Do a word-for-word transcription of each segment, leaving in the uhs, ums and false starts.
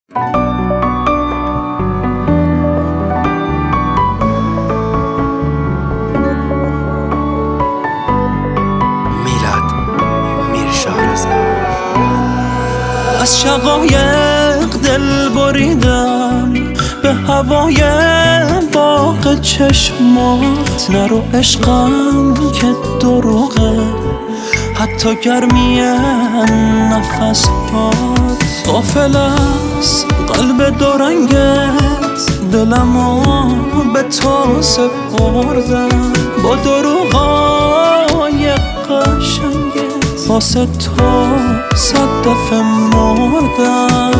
از شقایق دل بریدم به هوای باغ چشمات، نرو عشقم که دروغه حتی گرمی نفس هات. غافل از قلب دورنگت دلمو به تو سپردم، با دروغای قشنگت واسه تو صد دفعه مردم.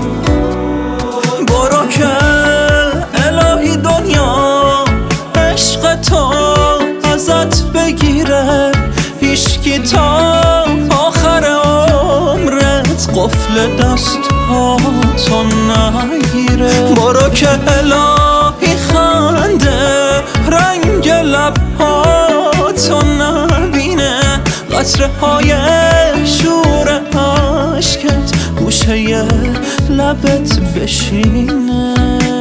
برو که الهی دنیا عشق تو ازت بگیره، هیچکی تا آخر عمرت قفل دست ها تو نگیره. برو که الهی خنده رنگ لب ها تو نبینه، قطره های شور عشقت گوشه لبت بشینه.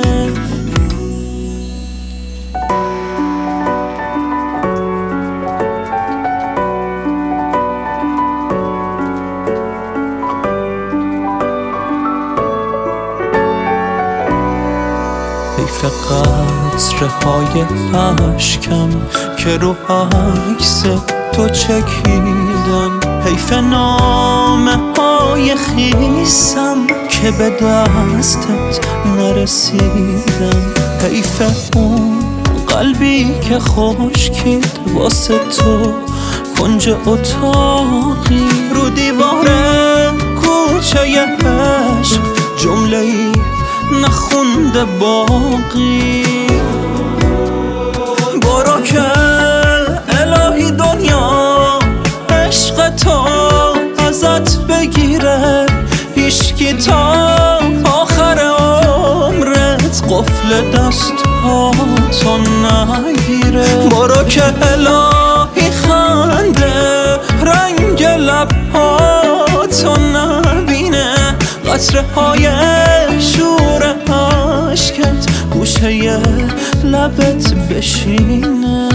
حیف قطره های عشقم که رو عکس تو چکیدن، حیف نامه های خیسم که به دستت نرسیدم، حیف اون قلبی که خشکید واسه تو کنج اتاقی، رو دیوار کوچه عشق جمله‌ای نخونده باقی. برو که الهی دنیا عشق تو ازت بگیره، هیچکی تا آخر عمرت قفل دست ها تو نگیره. برو که الهی خنده رنگ لب ها تو نبینه، قطره های شور عشقت گوشه لبت بشینه.